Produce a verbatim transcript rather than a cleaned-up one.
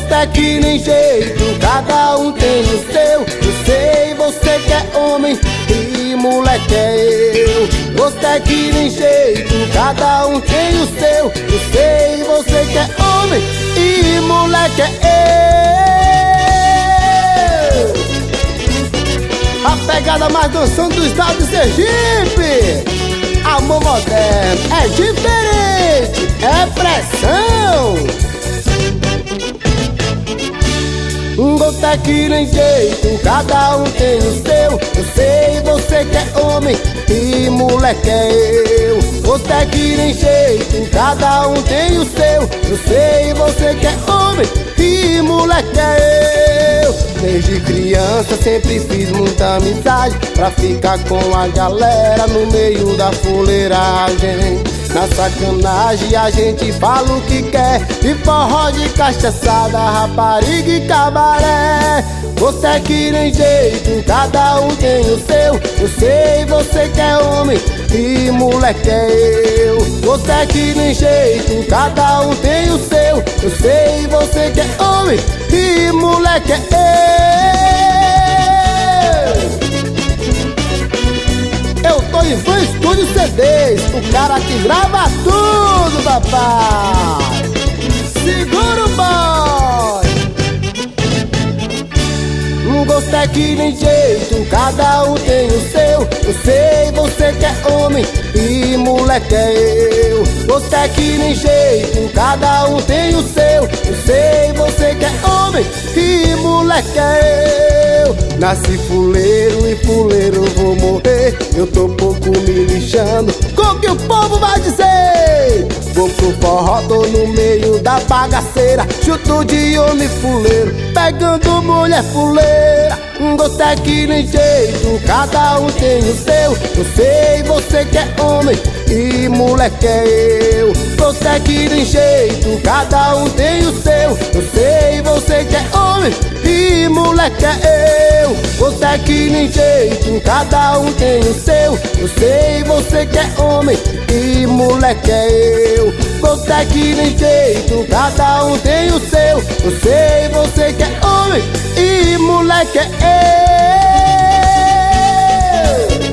Gosto é que nem jeito, cada um tem o seu. Eu sei, você que é homem e moleque é eu. Gosto é que nem jeito, cada um tem o seu. Eu sei, você que é homem e moleque é eu. A pegada mais dançando do estado de Sergipe. Amor moderno, é diferente, é pressão. Gosto é que nem jeito, cada um tem o seu. Eu sei, você que é homem e moleque é eu. Gosto é que nem jeito, cada um tem o seu. Eu sei, você que é homem e moleque é eu. Desde criança sempre fiz muita amizade pra ficar com a galera no meio da fuleiragem. Na sacanagem a gente fala o que quer, de forró, de cachaçada, rapariga e cabaré. Você é que nem jeito, cada um tem o seu. Eu sei, você que é homem e moleque é eu. Você é que nem jeito, cada um tem o seu. Eu sei, você que é homem e moleque é eu. Eu tô em Van Studio C Ds, o cara que grava tudo, papai. Segura o boy. Gosto é que nem jeito, cada um tem o seu. Eu sei, você que é homem e moleque é eu. Gosto é que nem jeito, cada um tem o seu. Eu sei, você que é homem e moleque é eu. Nasci fuleiro e fuleiro vou morrer. Eu tô pouco me lixando com o que o povo vai dizer. Vou pro forró, tô no meio da bagaceira, chuto de homem fuleiro, pegando mulher fuleira. Gosto é que nem jeito, cada um tem o seu. Eu sei, você que é homem e moleque é eu. Gosto é que nem jeito, cada um tem o seu. Eu sei, você que é homem e moleque é eu. Gosto é que nem jeito, cada um tem o seu. Eu sei, você que é homem e moleque é eu. Gosto é que nem jeito, cada um tem o seu. Eu sei, você que é homem e moleque é eu.